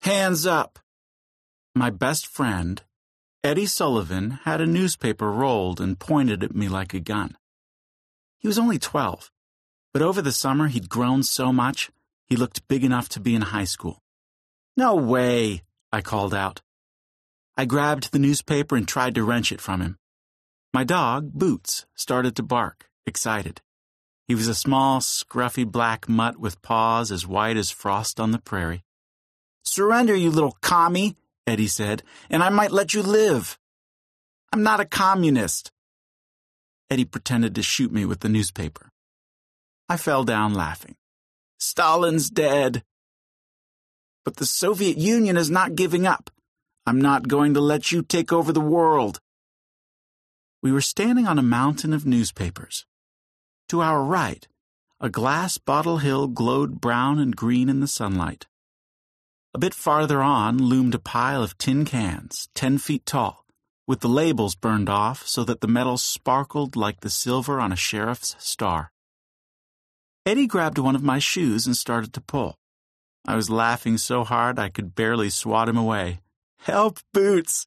Hands up! My best friend, Eddie Sullivan, had a newspaper rolled and pointed at me like a gun. He was only 12, but over the summer he'd grown so much, he looked big enough to be in high school. No way, I called out. I grabbed the newspaper and tried to wrench it from him. My dog, Boots, started to bark, excited. He was a small, scruffy black mutt with paws as white as frost on the prairie. Surrender, you little commie, Eddie said, and I might let you live. I'm not a communist. Eddie pretended to shoot me with the newspaper. I fell down laughing. Stalin's dead. But the Soviet Union is not giving up. I'm not going to let you take over the world. We were standing on a mountain of newspapers. To our right, a glass bottle hill glowed brown and green in the sunlight. A bit farther on loomed a pile of tin cans, 10 feet tall, with the labels burned off so that the metal sparkled like the silver on a sheriff's star. Eddie grabbed one of my shoes and started to pull. I was laughing so hard I could barely swat him away. Help, Boots!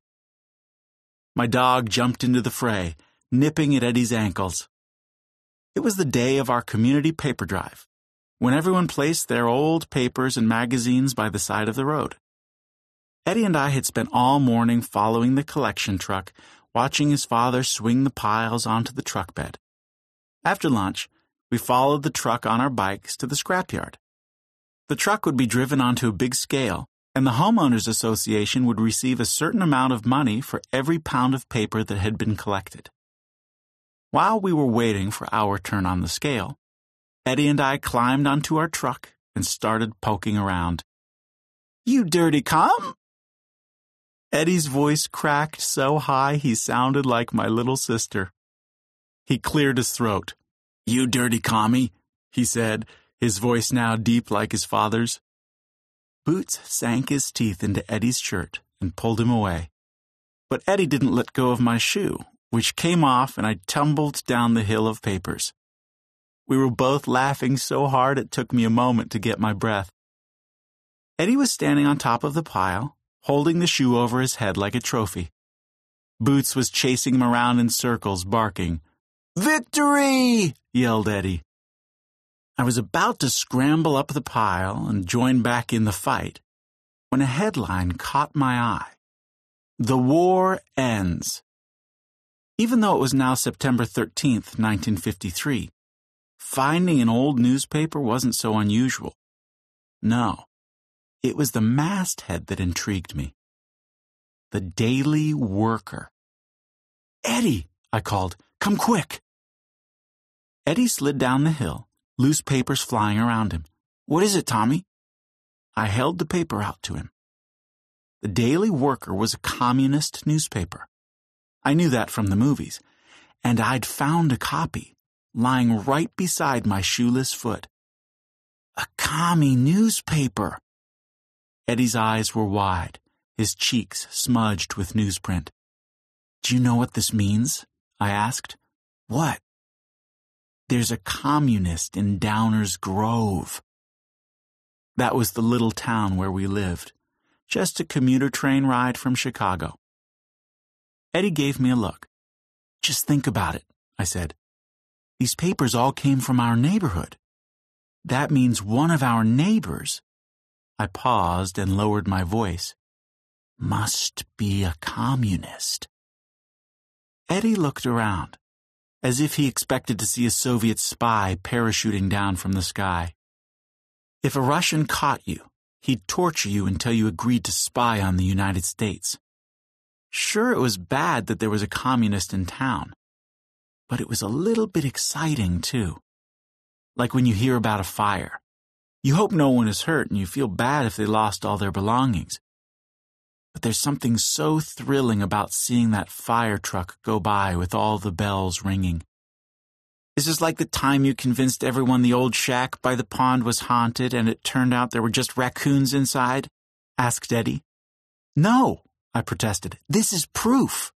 My dog jumped into the fray, nipping at Eddie's ankles. It was the day of our community paper drive, when everyone placed their old papers and magazines by the side of the road. Eddie and I had spent all morning following the collection truck, watching his father swing the piles onto the truck bed. After lunch, we followed the truck on our bikes to the scrapyard. The truck would be driven onto a big scale, and the homeowners association would receive a certain amount of money for every pound of paper that had been collected. While we were waiting for our turn on the scale, Eddie and I climbed onto our truck and started poking around. You dirty cum! Eddie's voice cracked so high he sounded like my little sister. He cleared his throat. You dirty commie, he said, his voice now deep like his father's. Boots sank his teeth into Eddie's shirt and pulled him away. But Eddie didn't let go of my shoe, which came off and I tumbled down the hill of papers. We were both laughing so hard it took me a moment to get my breath. Eddie was standing on top of the pile, holding the shoe over his head like a trophy. Boots was chasing him around in circles, barking. Victory! Yelled Eddie. I was about to scramble up the pile and join back in the fight when a headline caught my eye. The war ends. Even though it was now September 13th, 1953, finding an old newspaper wasn't so unusual. No, it was the masthead that intrigued me. The Daily Worker. Eddie, I called, come quick. Eddie slid down the hill, loose papers flying around him. What is it, Tommy? I held the paper out to him. The Daily Worker was a communist newspaper. I knew that from the movies, and I'd found a copy, lying right beside my shoeless foot. A commie newspaper. Eddie's eyes were wide, his cheeks smudged with newsprint. Do you know what this means? I asked. What? There's a communist in Downers Grove. That was the little town where we lived, just a commuter train ride from Chicago. Eddie gave me a look. Just think about it, I said. These papers all came from our neighborhood. That means one of our neighbors, I paused and lowered my voice, must be a communist. Eddie looked around, as if he expected to see a Soviet spy parachuting down from the sky. If a Russian caught you, he'd torture you until you agreed to spy on the United States. Sure, it was bad that there was a communist in town, but it was a little bit exciting, too. Like when you hear about a fire. You hope no one is hurt and you feel bad if they lost all their belongings. But there's something so thrilling about seeing that fire truck go by with all the bells ringing. Is this like the time you convinced everyone the old shack by the pond was haunted and it turned out there were just raccoons inside? Asked Eddie. No, I protested. This is proof.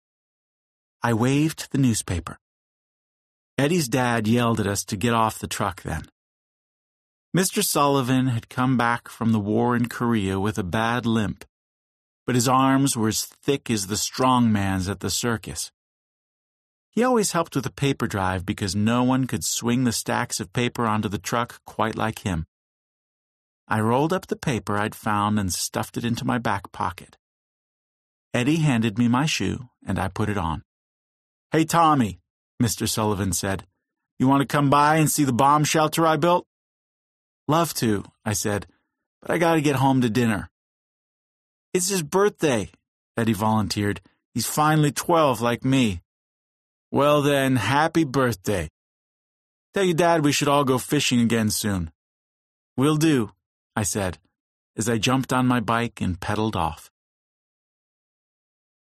I waved the newspaper. Eddie's dad yelled at us to get off the truck then. Mr. Sullivan had come back from the war in Korea with a bad limp, but his arms were as thick as the strong man's at the circus. He always helped with the paper drive because no one could swing the stacks of paper onto the truck quite like him. I rolled up the paper I'd found and stuffed it into my back pocket. Eddie handed me my shoe, and I put it on. "Hey, Tommy," Mr. Sullivan said, "you want to come by and see the bomb shelter I built?" "Love to," I said, "but I gotta get home to dinner." "It's his birthday," Eddie volunteered. "He's finally 12 like me." "Well then, happy birthday. Tell your dad we should all go fishing again soon." "Will do," I said, as I jumped on my bike and pedaled off.